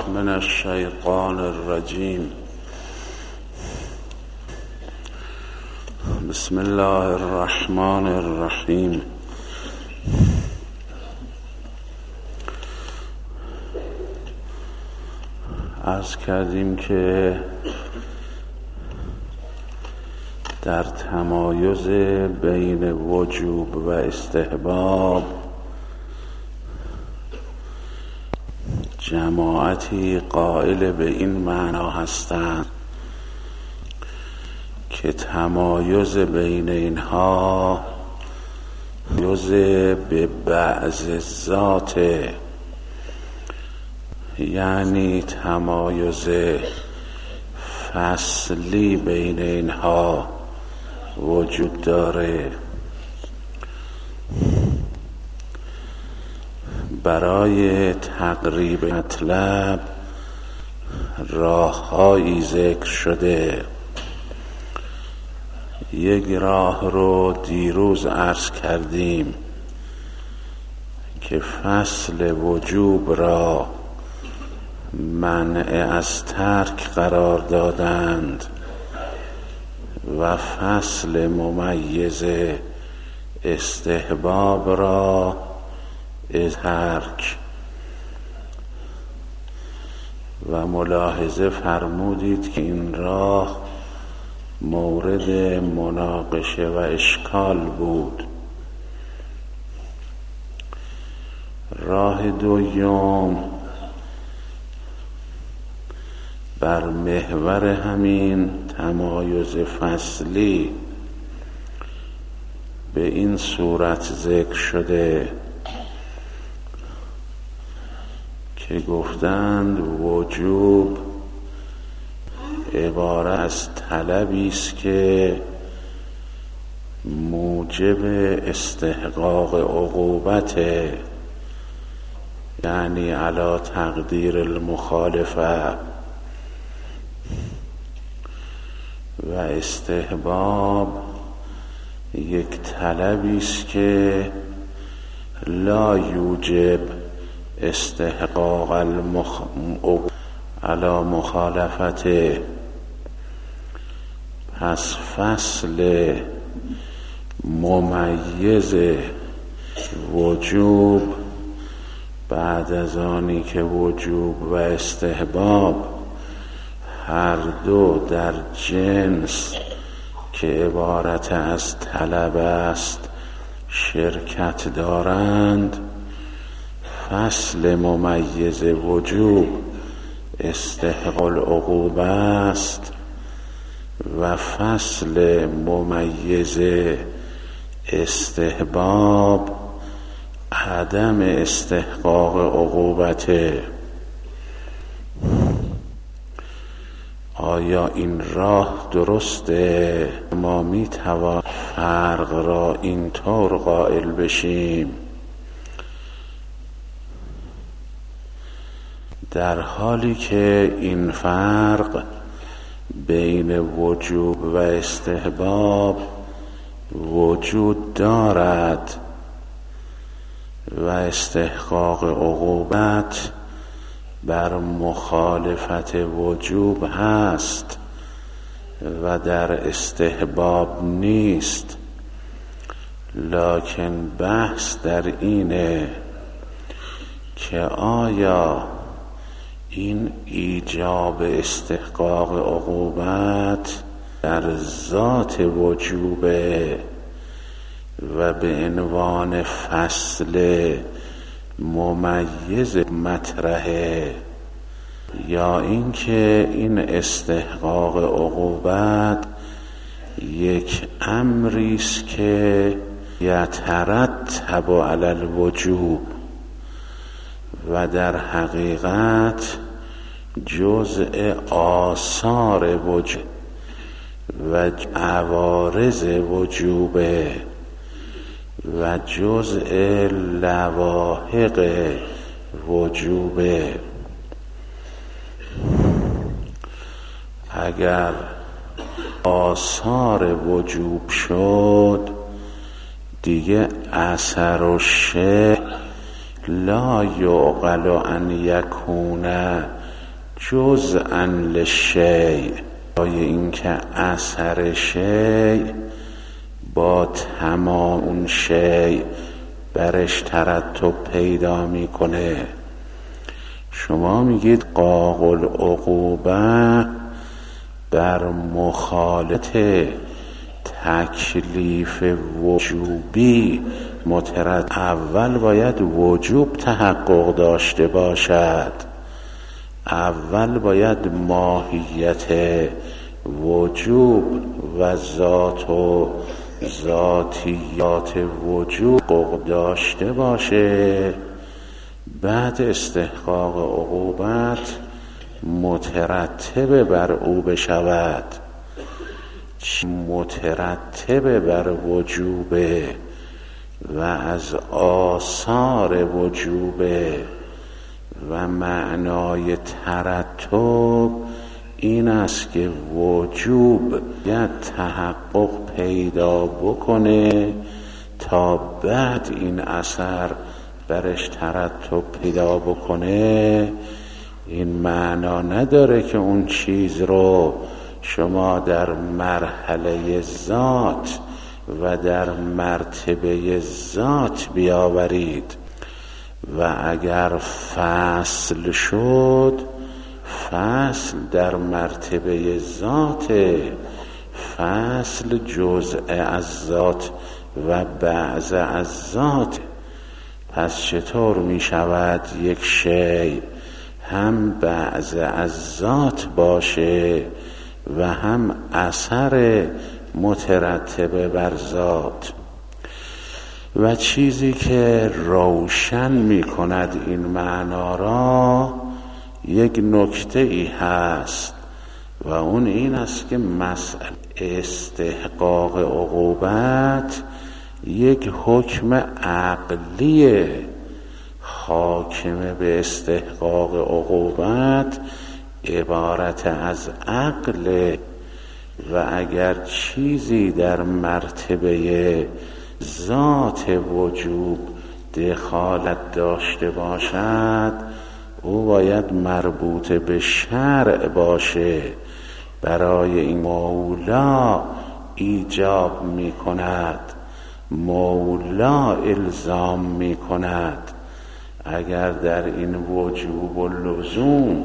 من الشیطان الرجیم. بسم الله الرحمن الرحیم. عرض کردیم که در تمایز بین وجوب و استحباب جماعتی قائل به این معنا هستند که تمایز بین اینها تمایز به بعض ذات، یعنی تمایز فصلی بین اینها وجود داره. برای تقریب مطلب راه‌هایی ذکر شده. یک راه رو دیروز عرض کردیم که فصل وجوب را منع از ترک قرار دادند و فصل ممیز استحباب را ترک، و ملاحظه فرمودید که این راه مورد مناقشه و اشکال بود. راه دوم بر محور همین تمایز فصلی به این صورت ذکر شده که گفتند وجوب عبارت از طلبی است که موجب استحقاق عقوبت، یعنی علی تقدیر المخالفه، و استحباب یک طلبی است که لا یوجب استحقاق علی مخالفته. پس فصل ممیز وجوب بعد از آنی که وجوب و استحباب هر دو در جنس که عبارت از طلب است شرکت دارند، فصل ممیز وجوب استحقاق العقوبه است و فصل ممیز استحباب عدم استحقاق عقوبته. آیا این راه درسته؟ ما می توان فرق را اینطور قائل بشیم: در حالی که این فرق بین وجوب و استحباب وجود دارد و استحقاق عقوبت بر مخالفت وجوب هست و در استحباب نیست، لکن بحث در اینه که آیا این ایجاب استحقاق عقوبت در ذات وجوبه و به عنوان فصل ممیز مطرحه، یا اینکه این استحقاق عقوبت یک امری است که یترتب علی الوجوب و در حقیقت جزء آثار وجوب و عوارض وجوبه و جزء لواحق وجوبه. اگر آثار وجوب شد دیگه اثر و شیء لا یعقل ان یکون جزءا للشیء، برای اینکه اثر شیء با تمام اون شیء برش ترتب پیدا میکنه. شما میگید قاق العقوبه بر مخالط تکلیف وجوبی مترتب، اول باید وجوب تحقق داشته باشد، اول باید ماهیت وجوب و ذات و ذاتیات وجوب حقوق داشته باشه، بعد استحقاق عقوبت مترتب بر او بشود. مترتب بر وجوبه و از آثار وجوبه و معنای ترتب این است که وجوب باید تحقق پیدا بکنه تا بعد این اثر برش ترتب پیدا بکنه. این معنا نداره که اون چیز رو شما در مرحله ذات و در مرتبه ذات بیاورید و اگر فصل شد، فصل در مرتبه ذات، فصل جزء از ذات و بعض از ذات. پس چطور می شود یک شیء هم بعض از ذات باشه و هم اثر مترتب بر ذات؟ و چیزی که روشن می کند این معنا را یک نکته ای هست و اون این است که مسئله استحقاق عقوبت یک حکم عقلیه. حاکم به استحقاق عقوبت عبارت از عقل و اگر چیزی در مرتبه ذات وجوب دخالت داشته باشد او باید مربوط به شرع باشه. برای این مولا ایجاب می کند، مولا الزام می کند. اگر در این وجوب و لزوم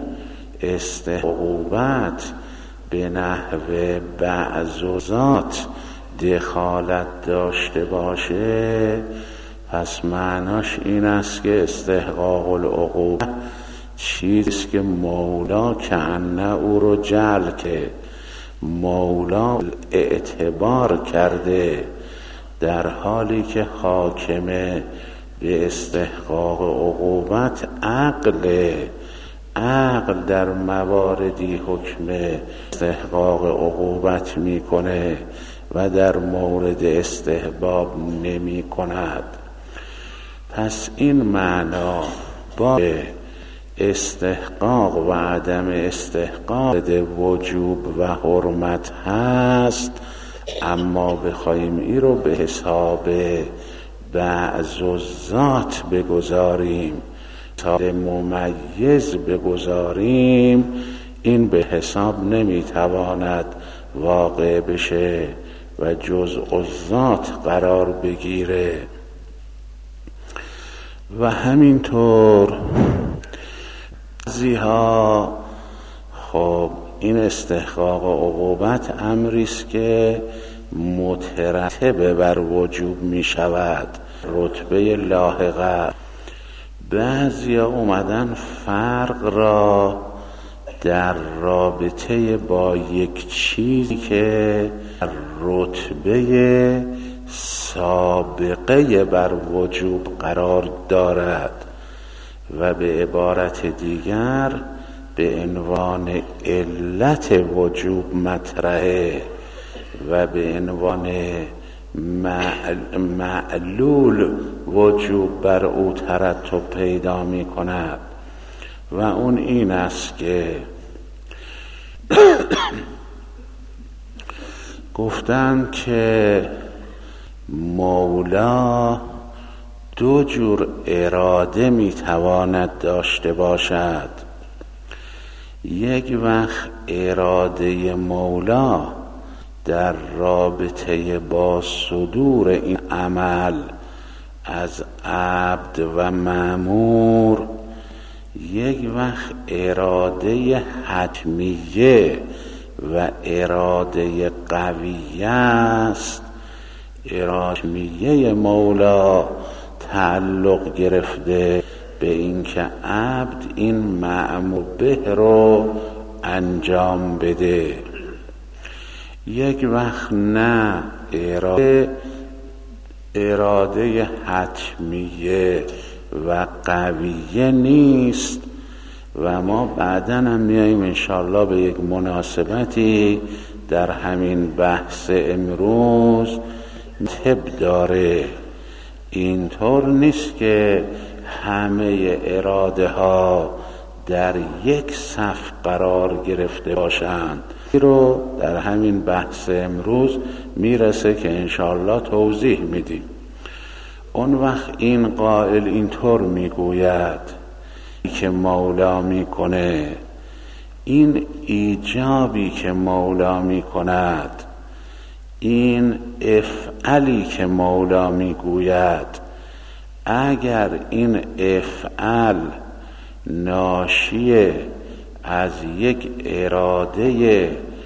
عقوبت به نحو بعض و ذات دخالت داشته باشه، پس معناش این است که استحقاق العقوبه چیزی که مولا کأنه او رو جعل که مولا اعتبار کرده، در حالی که حاکمه به استحقاق عقوبت عقل در مواردی حکم استحقاق عقوبت میکنه و در مورد استحباب نمی کند. پس این معنا با استحقاق و عدم استحقاق وجوب و حرمت هست، اما بخوایم این رو به حساب بعض و ذات بگذاریم، تا ممیز بگذاریم، این به حساب نمیتواند واقع بشه و جزء الذات قرار بگیره. و همینطور بعضی‌ها خب این استحقاق عقوبت امری است که مترتب بر وجوب می شود، رتبه لاحقه. بعضی‌ها اومدن فرق را در رابطه با یک چیزی که رتبه سابقه بر وجوب قرار دارد و به عبارت دیگر به عنوان علت وجوب مطرحه و به عنوان معلول وجوب بر او ترتب پیدا می کند و اون این است که گفتن که مولا دو جور اراده میتواند داشته باشد. یک وقت اراده مولا در رابطه با صدور این عمل از عبد و مأمور یک وقت اراده حتمیه و اراده قویه است. اراده مولا تعلق گرفته به اینکه عبد این مأمور به رو انجام بده. یک وقت نه، اراده حتمیه و قویه نیست و ما بعداً هم میاییم انشاءالله به یک مناسبتی در همین بحث امروز طب داره. اینطور نیست که همه اراده ها در یک صف قرار گرفته باشند. رو در همین بحث امروز میرسه که انشاءالله توضیح میدیم. اون وقت این قائل اینطور میگوید که مولا میکنه، این ایجابی که مولا میکند، این افعلی که مولا میگوید، اگر این افعل ناشی از یک اراده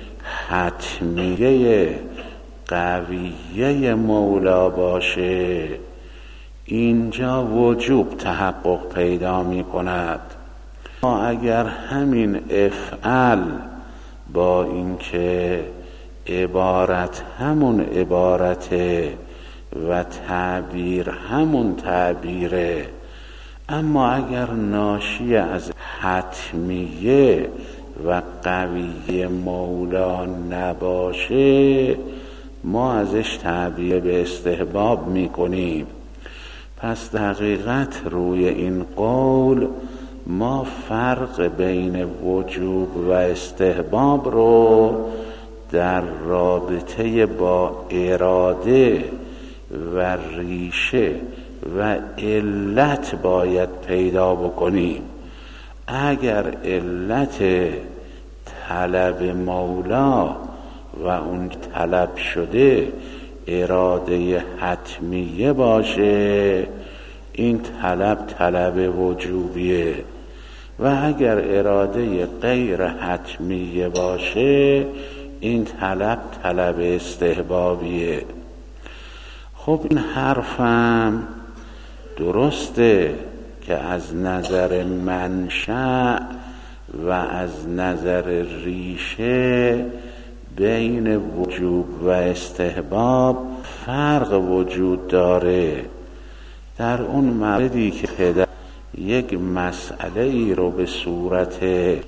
حتمیه قویه مولا باشه، اینجا وجوب تحقق پیدا می کند. اگر همین افعل با اینکه عبارت همون عبارته و تعبیر همون تعبیره، اما اگر ناشی از حتمیه و قویه مولا نباشه، ما ازش تعبیر به استحباب میکنیم. پس در حقیقت روی این قول ما فرق بین وجوب و استحباب رو در رابطه با اراده و ریشه و علت باید پیدا بکنیم. اگر علت طلب مولا و اون طلب شده اراده حتمیه باشه، این طلب وجوبیه، و اگر اراده غیر حتمیه باشه، این طلب استحبابیه. خب این حرفم درسته که از نظر منشأ و از نظر ریشه بین وجوب و استحباب فرق وجود داره. در اون موردی که پدر یک مسئله ای رو به صورت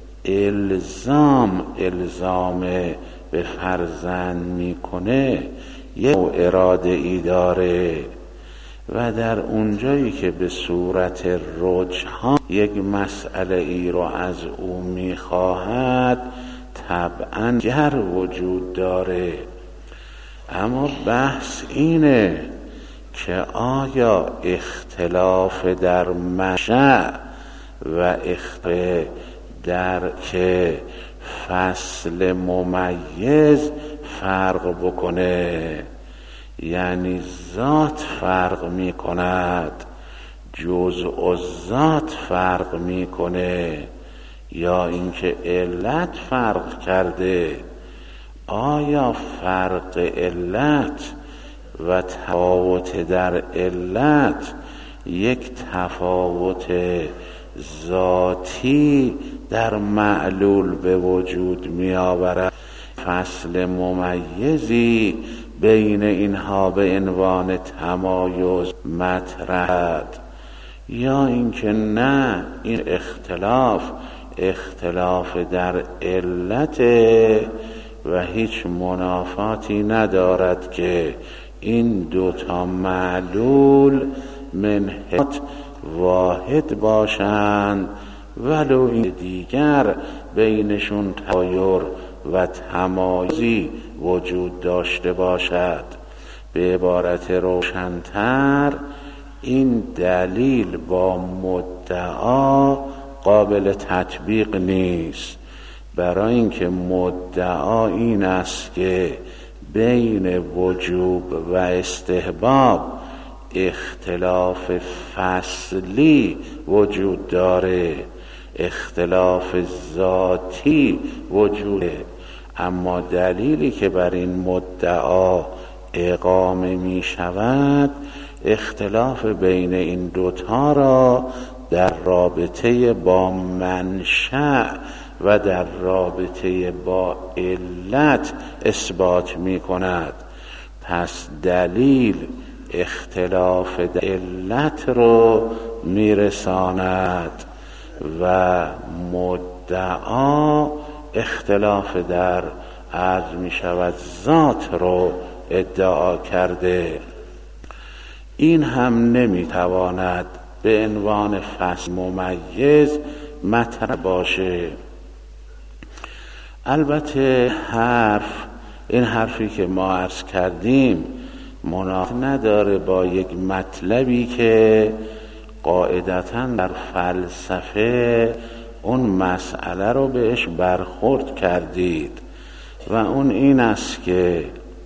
الزام به فرزند میکنه، یک اراده ای داره، و در اونجایی که به صورت رجحان یک مسئله ای رو از او میخواهد، طبعاً گر وجود داره. اما بحث اینه که آیا اختلاف در منشأ و اختلاف در که فصل ممیز فرق بکنه، یعنی ذات فرق می کند، جزء و ذات فرق می کنه، یا اینکه علت فرق کرده. آیا فرق علت و تفاوت در علت یک تفاوت ذاتی در معلول به وجود می آورد؟ فصل ممیزی بین اینها به عنوان تمایز مطرح، یا اینکه نه، این اختلاف در علت و هیچ منافاتی ندارد که این دوتا معلول من حیث واحد باشند، ولو این دیگر بینشون تغایر و تمایزی وجود داشته باشد. به عبارت روشن‌تر، این دلیل با مدعا قابل تطبیق نیست. برای اینکه مدعا این است که بین وجوب و استحباب اختلاف فصلی وجود داره، اختلاف ذاتی وجود داره، اما دلیلی که بر این مدعا اقامه می شود اختلاف بین این دوتا را در رابطه با منشأ و در رابطه با علت اثبات می کند. پس دلیل اختلاف علت رو می رساند و مدعا اختلاف در عرض می شود ذات رو ادعا کرده. این هم نمی تواند به عنوان فصل ممیز مطرح باشه. البته این حرفی که ما عرض کردیم منافات نداره با یک مطلبی که قاعدتاً در فلسفه اون مسئله رو بهش برخورد کردید و اون این است که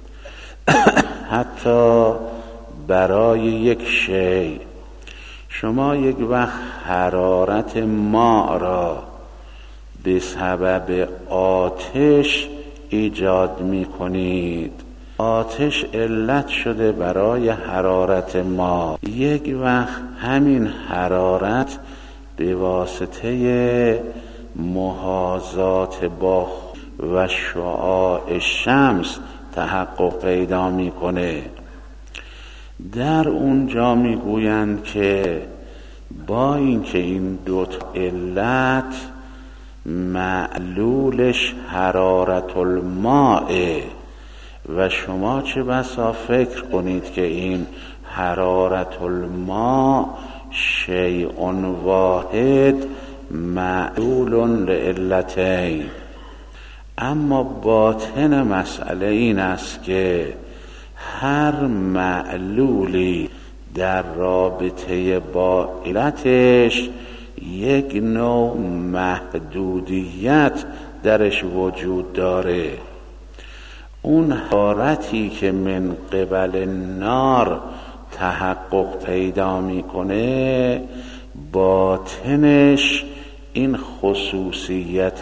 حتی برای یک شیء شما یک وقت حرارت ماء را به سبب آتش ایجاد می کنید، آتش علت شده برای حرارت ماء، یک وقت همین حرارت به واسطه محاذات با و شعاع شمس تحقق پیدا میکنه. در اونجا میگویند که با اینکه این دو علت معلولش حرارت الماء و شما چه بسا فکر کنید که این حرارت الماء شیء واحد معلول لعلتین، اما باطن مسئله این است که هر معلولی در رابطه با علتش یک نوع محدودیت درش وجود داره. اون حرارتی که من قبل نار تحقق پیدا میکنه باطنش این خصوصیت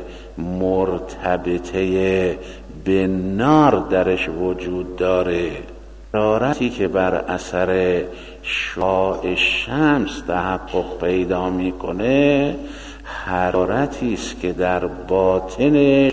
مرتبطه به نار درش وجود داره. حرارتی که بر اثر شعاع شمس تحقق پیدا میکنه حرارتی است که در باطنش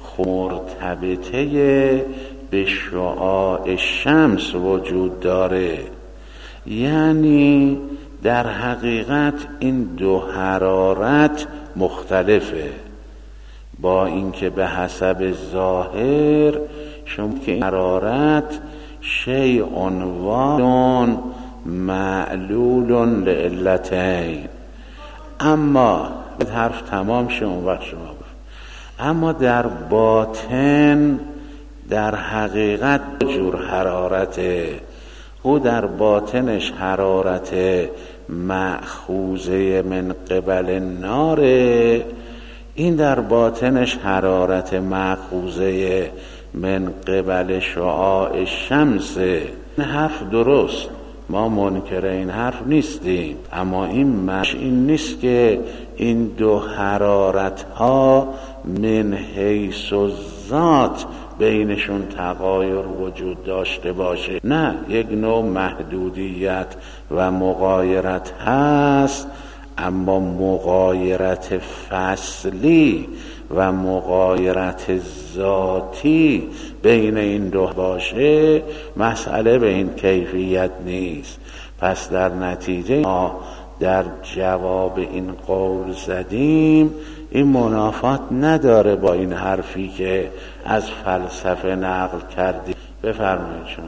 مرتبطه به شعاع شمس وجود داره. یعنی در حقیقت این دو حرارت مختلفه، با اینکه به حسب ظاهر شما که این حرارت شیء واحد معلول لعلتین، اما به حرف تمام شما و شما اما در باطن در حقیقت جور حرارته. او در باطنش حرارت مأخوذه من قبل ناره، این در باطنش حرارت مأخوذه من قبل شعاع شمس. این حرف درست، ما منکر این حرف نیستیم، اما این نیست که این دو حرارت ها من حیث الذات بینشون تغایر وجود داشته باشه. نه، یک نوع محدودیت و مغایرت هست، اما مغایرت فصلی و مغایرت ذاتی بین این دو باشه مسئله به این کیفیت نیست. پس در نتیجه ما در جواب این قول زدیم این منافات نداره با این حرفی که از فلسفه نقل کردیم. بفرمایید شما.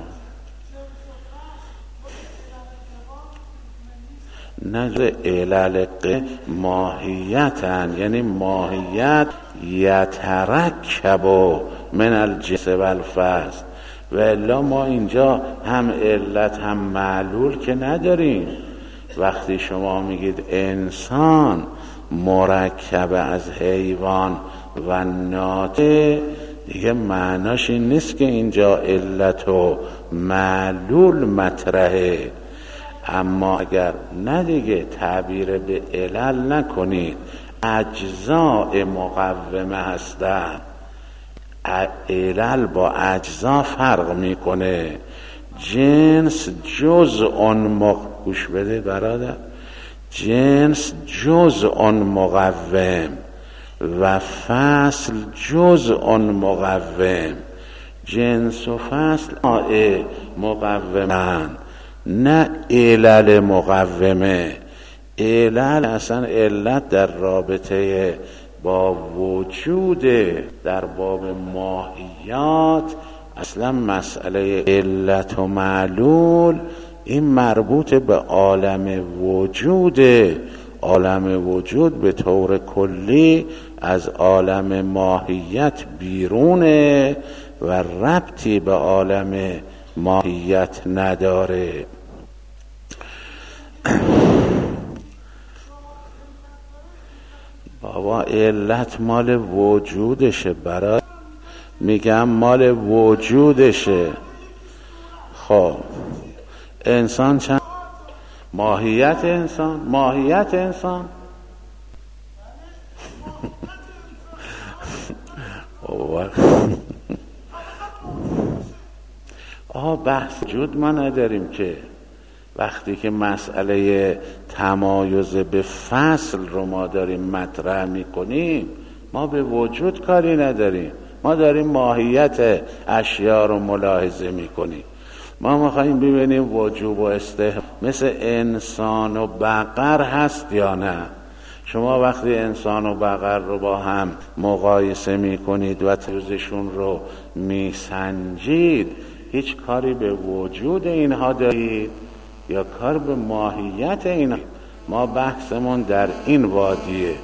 نجر علل ماهیتن، یعنی ماهیت یترکب من الجنس و الفصل، و الا ما اینجا هم علت هم معلول که نداریم. وقتی شما میگید انسان مرکب از حیوان و ناطق دیگه معناش این نیست که اینجا علت و معلول مطرحه. اما اگر نه دیگه تعبیر به علل نکنید، اجزاء مقومه هستن. علل با اجزا فرق میکنه. جنس جزء گوش بده برادر، جنس جزء مقوم و فصل جزء مقوم. جنس و فصل مقومن، نه علل مقومه. علل اصلا علت در رابطه با وجود، در باب ماهیات اصلا مسئله علت و معلول این مربوط به عالم وجوده. عالم وجود به طور کلی از عالم ماهیت بیرونه و ربطی به عالم ماهیت نداره. بابا علت مال وجودشه، برای میگم مال وجودشه. خب انسان چند ماهیت انسان؟ ماهیت انسان بحث وجود ما نداریم که. وقتی که مسئله تمایز به فصل رو ما داریم مطرح میکنیم، ما به وجود کاری نداریم، ما داریم ماهیت اشیا رو ملاحظه میکنیم. ما میخواییم ببینیم وجوب و استحباب مثل انسان و بقر هست یا نه. شما وقتی انسان و بقر رو با هم مقایسه میکنید و تفاوتشون رو میسنجید، هیچ کاری به وجود اینها دارید یا کار به ماهیت اینها؟ ما بحثمون در این وادیه،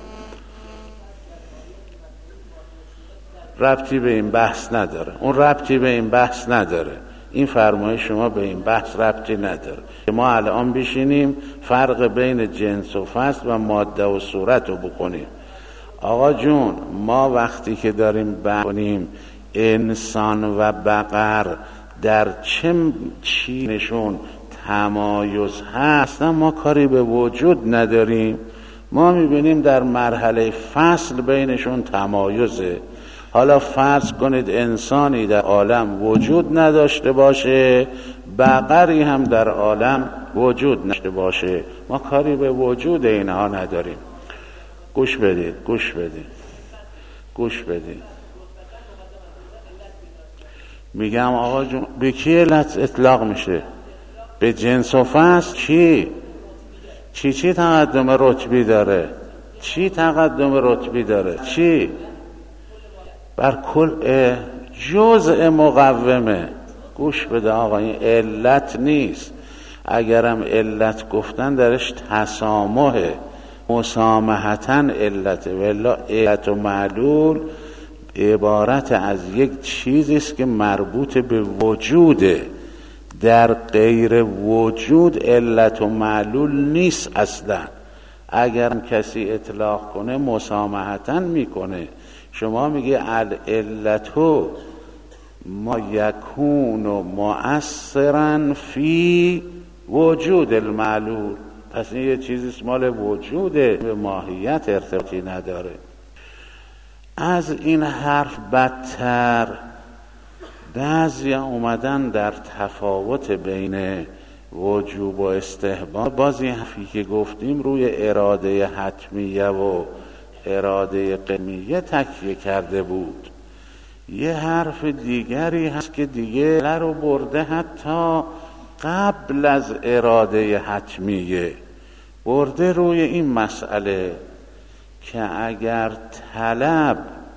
ربطی به این بحث نداره، اون ربطی به این بحث نداره، این فرمایش شما به این بحث ربطی نداره. ما الان بشینیم فرق بین جنس و فصل و ماده و صورت رو بکنیم. آقا جون، ما وقتی که داریم بحث کنیم انسان و بقر در چه چیزشون تمایز هست، ما کاری به وجود نداریم. ما میبینیم در مرحله فصل بینشون تمایزه. حالا فرض کنید انسانی در عالم وجود نداشته باشه، بقری هم در عالم وجود نداشته باشه، ما کاری به وجود اینها نداریم. گوش بدید گوش بدید گوش بدید. میگم آقا جون، به کی علت اطلاق میشه؟ به جنس و فصل؟ چی تقدم رتبی داره؟ چی تقدم رتبی داره؟ چی؟ بر کل جزء مقومه. گوش بده آقا، این علت نیست. اگرم علت گفتن درش تسامحه، مسامحتاً علته، ولی علت و معلول عبارت از یک چیزی است که مربوط به وجوده. در غیر وجود علت و معلول نیست اصلا. اگر کسی اطلاق کنه مسامحتاً میکنه. شما میگه العلتو ما یکون مؤثرا فی وجود المعلول. پس این یه چیزی مال وجوده، به ماهیت ارتباطی نداره. از این حرف بدتر بعضی اومدن در تفاوت بین وجوب و استحباب، باز این حرفی که گفتیم روی اراده حتمیه و اراده قمیه تکیه کرده بود. یه حرف دیگری هست که دیگه رو برده حتی قبل از اراده حتمیه، برده روی این مسئله که اگر طلب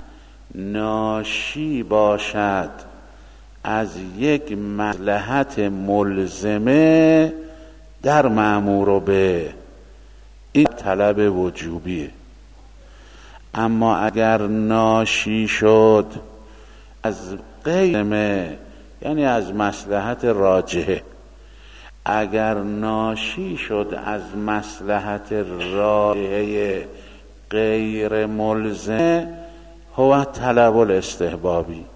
ناشی باشد از یک مصلحت ملزمه در مأمور به، این طلب وجوبیه. اما اگر ناشی شد از غیرمه، یعنی از مصلحت راجحه، اگر ناشی شد از مصلحت راجحه غیر ملزمه، هو طلب الاستحبابی.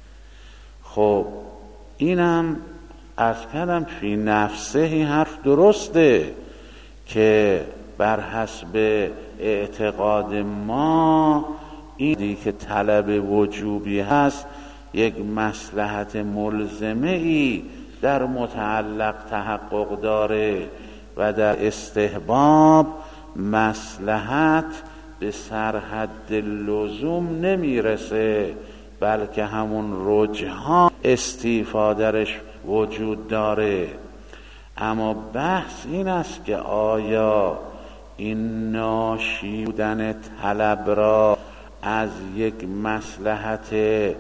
خب اینم عرض کردم فی نفسه این حرف درسته که بر حسب اعتقاد ما اینی که طلب وجوبی هست یک مصلحت ملزمه ای در متعلق تحقق داره و در استحباب مصلحت به سرحد لزوم نمیرسه، بلکه همون رجحان استیفادرش وجود داره. اما بحث این است که آیا این ناشی بودن طلب را از یک مصلحت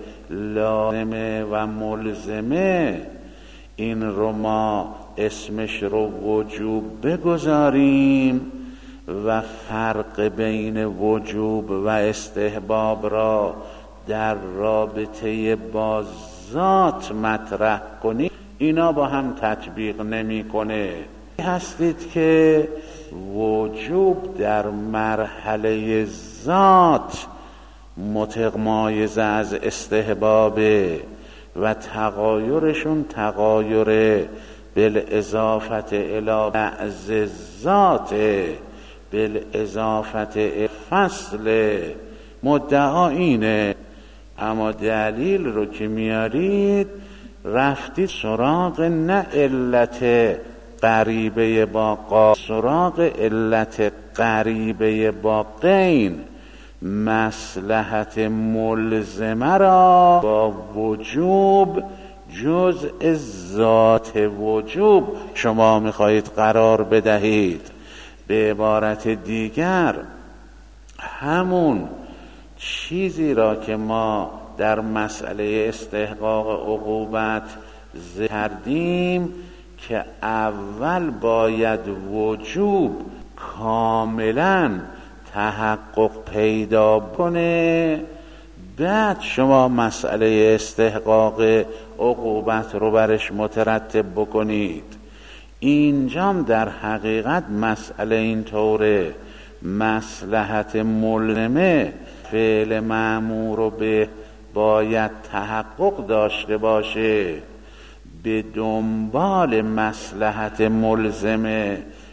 لازمه و ملزمه این رو ما اسمش رو وجوب بگذاریم و فرق بین وجوب و استحباب را در رابطه با ذات مطرح کنیم، اینا با هم تطبیق نمی‌کنه. هستید که وجوب در مرحله ذات متمایز از استحبابه و تغایرشون تغایر بالاضافت الی بعض ذات بالاضافت فصل. مدعا اینه، اما دلیل رو که میارید رفتید سراغ نه علت قریبه با سراغ علت قریبه با غین، مصلحت ملزمه را با وجوب جزء ذات وجوب شما میخواهید قرار بدهید. به عبارت دیگر همون چیزی را که ما در مسئله استحقاق عقوبت ذکر کردیم که اول باید وجوب کاملا تحقق پیدا کنه، بعد شما مسئله استحقاق عقوبت رو برش مترتب بکنید. اینجام در حقیقت مسئله اینطوره، مصلحت ملزمه فعل مأمور رو به باید تحقق داشته باشه، به دنبال مصلحت ملزمه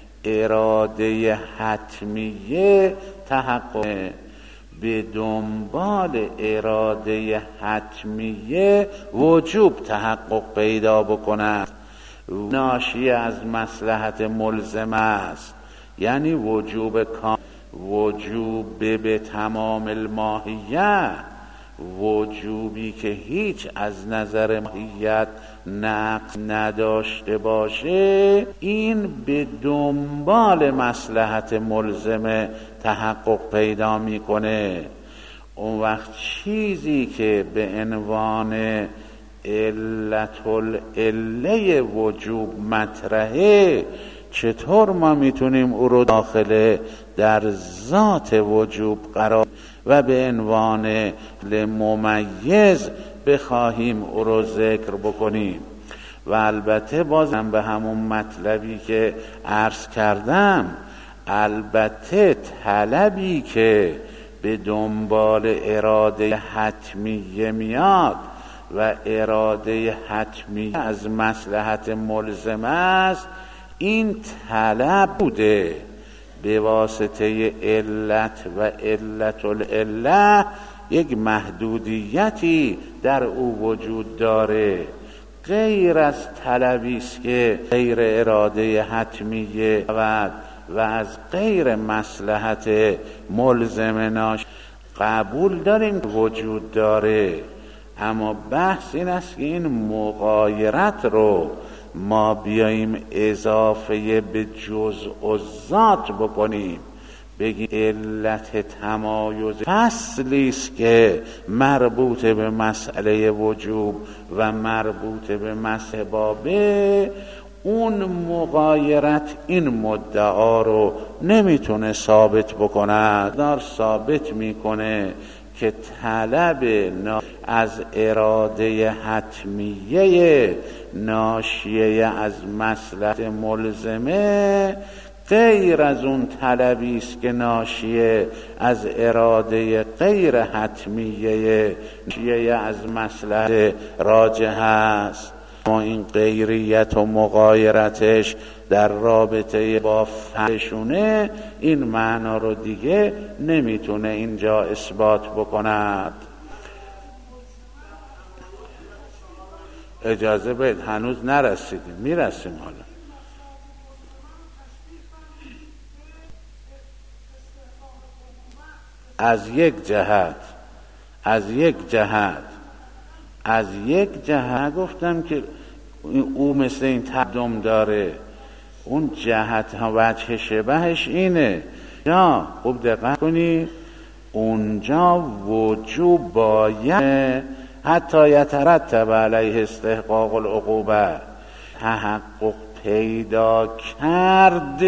اراده حتمیه تحقق، به دنبال اراده حتمیه وجوب تحقق پیدا بکند. ناشی از مصلحت ملزمه است، یعنی وجوب کامل، وجوب به تمام الماهیه، وجوبی که هیچ از نظر ماهیت نقص نداشته باشه، این به دنبال مصلحت ملزمه تحقق پیدا میکنه. اون وقت چیزی که به عنوان علت العله وجوب مطرحه، چطور ما میتونیم او رو داخل در ذات وجوب قرار و به عنوان ممیز بخواهیم او رو ذکر بکنیم؟ و البته بازم به همون مطلبی که عرض کردم، البته طلبی که به دنبال اراده حتمیه میاد و اراده حتمیه از مصلحت ملزمه است، این طلب بوده به واسطه علت و علت العله یک محدودیتی در او وجود داره، غیر از طلبی است که غیر اراده حتمیه و از غیر مصلحت ملزمه ناش قبول داریم وجود داره. اما بحث این است که این مغایرت رو ما بیاییم اضافه به جزء و ذات بکنیم، بگیم علت تمایز فصلی است که مربوط به مسئله وجوب و مربوط به مسئله بابه، اون مغایرت این مدعا رو نمیتونه ثابت بکنه. دار ثابت میکنه که طلب از اراده حتمیه ناشیه از مصلحت ملزمه غیر از اون طلبی است که ناشیه از اراده غیر حتمیه از مصلحت راجح است. ما این غیریت و مغایرتش در رابطه با فرشونه این معنا رو دیگه نمیتونه اینجا اثبات بکند. اجازه بدید، هنوز نرسیدیم، میرسیم. حالا از یک جهت گفتم که او مثل این تقدم داره، اون جهت ها وجه شبهش اینه. یا خوب دقت کنی، اونجا وجوب باید حتی یترتب علیه استحقاق العقوبه، تحقق پیدا کرد،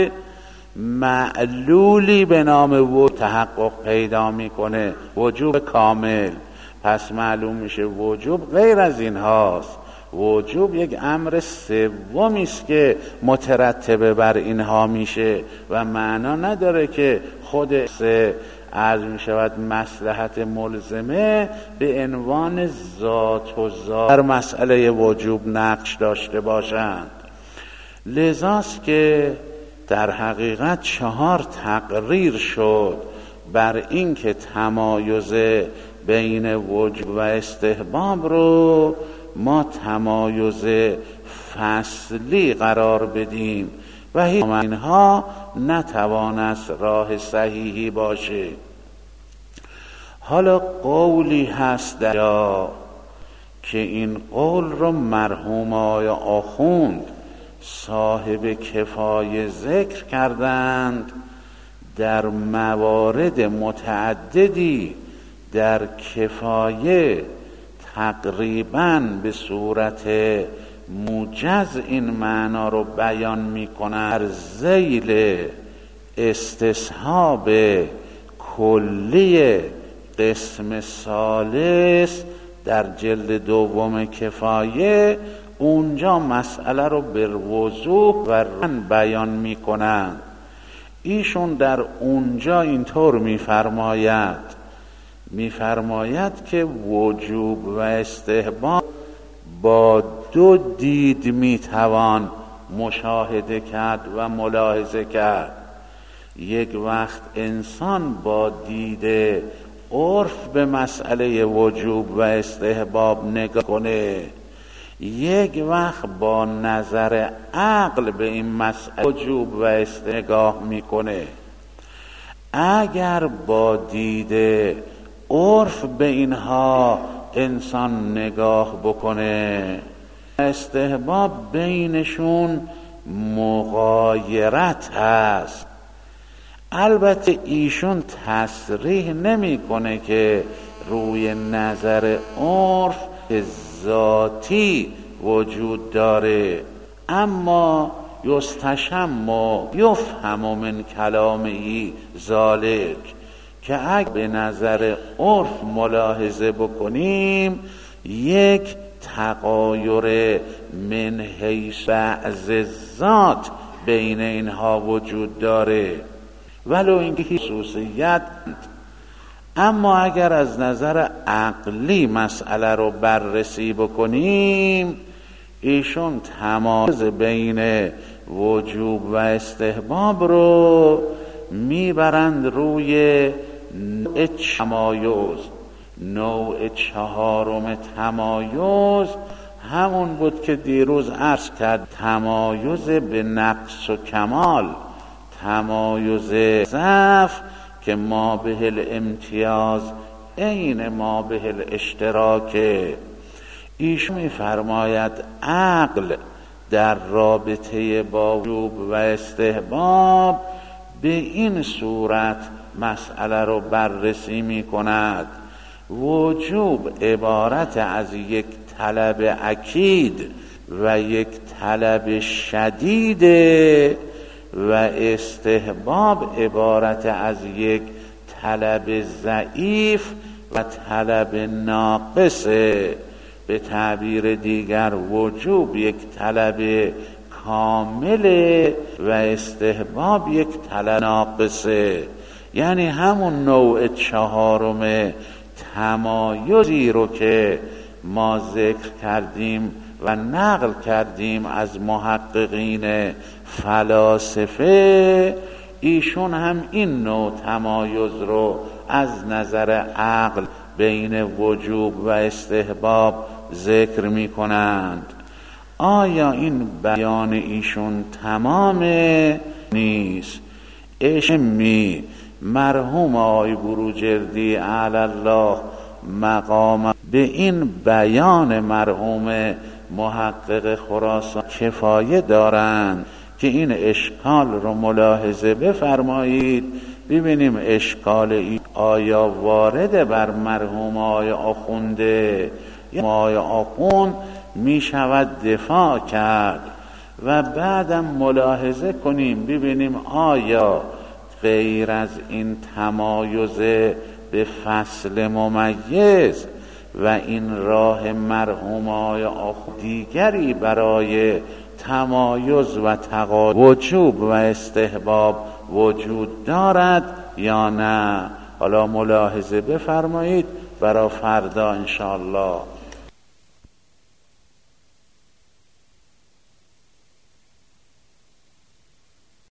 معلولی به نام وجوب تحقق پیدا میکنه، وجوب کامل. پس معلوم میشه وجوب غیر از این هاست. وجوب یک امر سومی است که مترتب بر اینها میشه و معنا نداره که خود عرض میشود مصلحت ملزمه به عنوان ذات و ذات در مسئله وجوب نقش داشته باشند. لذاست که در حقیقت 4 تقریر شد بر این که تمایز بین وجوب و استحباب رو ما تمایز فصلی قرار بدیم و هیچ اینها نتوانست راه صحیحی باشه. حالا قولی هست در جا که این قول رو مرحوم آقای آخوند صاحب کفایه ذکر کردند. در موارد متعددی در کفایه تقریباً به صورت موجز این معنا رو بیان می‌کنند. در ذیل استصحاب کلی قسم ثالث در جلد 2 کفایه اونجا مسئله رو به وضوح و بیان می‌کنند. ایشون در اونجا اینطور می‌فرماید که وجوب و استحباب با 2 دید میتوان مشاهده کرد و ملاحظه کرد. یک وقت انسان با دید عرف به مسئله وجوب و استحباب نگاه کنه، یک وقت با نظر عقل به این مسئله وجوب و استحباب نگاه میکنه. اگر با دید عرف به اینها انسان نگاه بکنه، استحباب بینشون مغایرت هست. البته ایشون تصریح نمیکنه که روی نظر عرف ذاتی وجود داره، اما یستشم و یفهم من کلامه ذالک، که اگه به نظر عرف ملاحظه بکنیم یک تغایر من حیث بعض ذات بین اینها وجود داره ولو اینکه خصوصیت. اما اگر از نظر عقلی مسئله رو بررسی بکنیم، ایشون تمایز بین وجوب و استحباب رو میبرند روی تمایز. نوع 4 تمایز همون بود که دیروز عرض کرد، تمایز به نقص و کمال، تمایز ضعف که ما به الامتیاز عین ما به الاشتراک. ایشون می‌فرماید عقل در رابطه با وجوب و استحباب به این صورت مسئله رو بررسی می کند. وجوب عبارت از یک طلب اکید و یک طلب شدید و استحباب عبارت از یک طلب ضعیف و طلب ناقصه. به تعبیر دیگر وجوب یک طلب کامله و استحباب یک طلب ناقصه. یعنی همون نوع چهارم تمایزی رو که ما ذکر کردیم و نقل کردیم از محققین فلاسفه، ایشون هم این نوع تمایز رو از نظر عقل بین وجوب و استحباب ذکر می کنند. آیا این بیان ایشون تمامه؟ نیست. اشمی مرحوم آقای بروجردی علی الله مقام به این بیان مرحوم محقق خراسان کفایه دارند که این اشکال رو ملاحظه بفرمایید، ببینیم اشکال آیا وارد بر مرحوم آقای آخونده یا آقای آخوند می شود دفاع کرد و بعدم ملاحظه کنیم ببینیم آیا غیر از این تمایز به فصل ممیز و این راه مرحوم آقای آخوند دیگری برای تمایز و تقاضا وجوب و استحباب وجود دارد یا نه؟ حالا ملاحظه بفرمایید برای فردا انشاءالله.